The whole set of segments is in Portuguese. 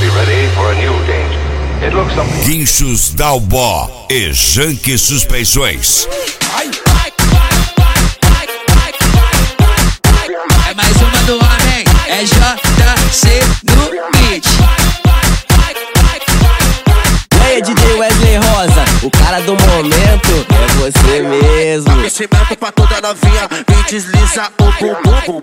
Guinchos Dalbó e Janque Suspeições. É mais uma do homem, é JC no beat. E aí, DJ Wesley Rosa, o cara do momento é você mesmo. Aquecimento pra toda novinha, vem desliza o bumbum.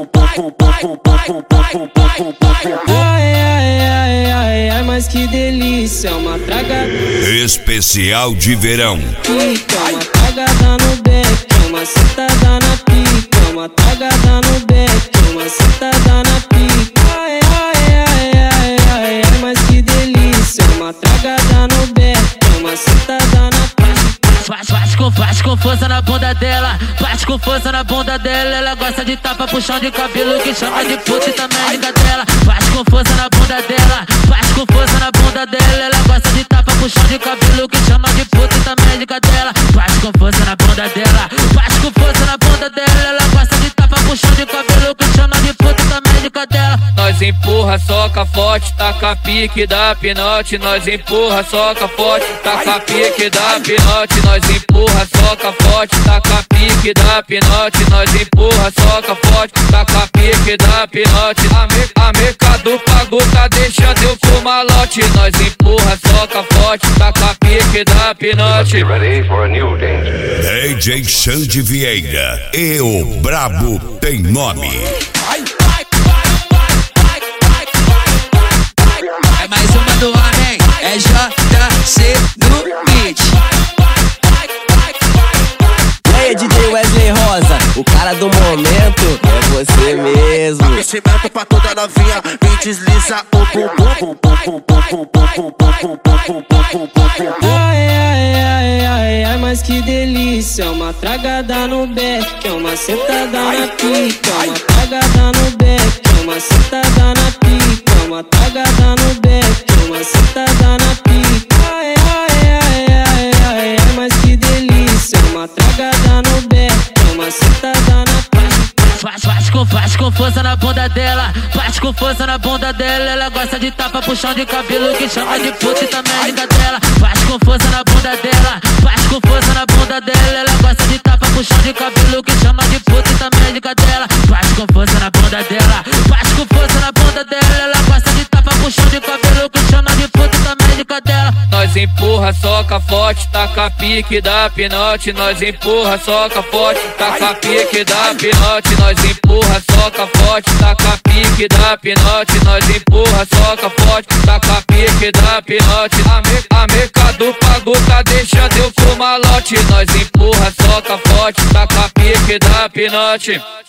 Ai, mas que delícia, uma tragada Especial de verão. pica, uma tragada no beck, uma sentada na pica, uma tragada no beck, uma sentada na pica. Ai, mas que delícia, uma tragada no beck, uma sentada na pica. Faz com força na bunda dela, bate com força na bunda dela. Ela gosta de tapa, puxão de cabelo, que chama de puta e também é ligadela. Bate com força na bunda dela, bate com força na bunda dela. Ela gosta de tapa, puxão de cabelo, que chama de puta e também é ligadela. Bate com força na bunda dela, bate com força na bunda dela. Ela gosta de tapa, puxão de cabelo, que chama de puta e também é ligadela. Nós empurra, soca forte, taca pique, dá pinote. Nós empurra, soca forte, taca pique, dá pinote. Nós empurra, soca forte, taca pique, dá pinote. Nós empurra, soca forte, taca pique, dá pinote. A meca do pago tá deixando eu com malote. Nós empurra, soca forte, taca pique, dá pinote. DJ Xande Vieira e o Brabo tem nome. É mais uma do homem, é JC no beat. E aí, DJ Wesley Rosa, o cara do momento é você mesmo. Aquecimento pra toda novinha, vem desliza o bumbum. Ai, mas que delícia, uma tragada no beck, uma sentada na pica, uma tragada no beck, uma sentada na pica, uma tragada no beck, uma sentada na pica. Ai, mas que delícia, uma tragada no beck, uma sentada na pica. Faz com força na bunda dela, bate com força na bunda dela. Ela gosta de tapa, puxão de cabelo, que chama de puta e também é ligadela. Bate com força na bunda dela, bate com força na bunda dela. Ela gosta de tapa, puxão de cabelo, que chama de puta e também é ligadela. Bate com força na bunda dela, bate com força na bunda dela. Ela gosta de tapa, puxão de cabelo, que chama de puta e também é ligadela. Nós empurra, soca forte, taca pique, dá pinote. Nós empurra, soca forte, taca pique, dá pinote. Nós empurra, soca forte, taca pique, dá pinote. Nós empurra, soca forte, taca pique, dá pinote. A meca do pago tá deixando eu com malote. Nós empurra, soca forte, taca pique, dá pinote.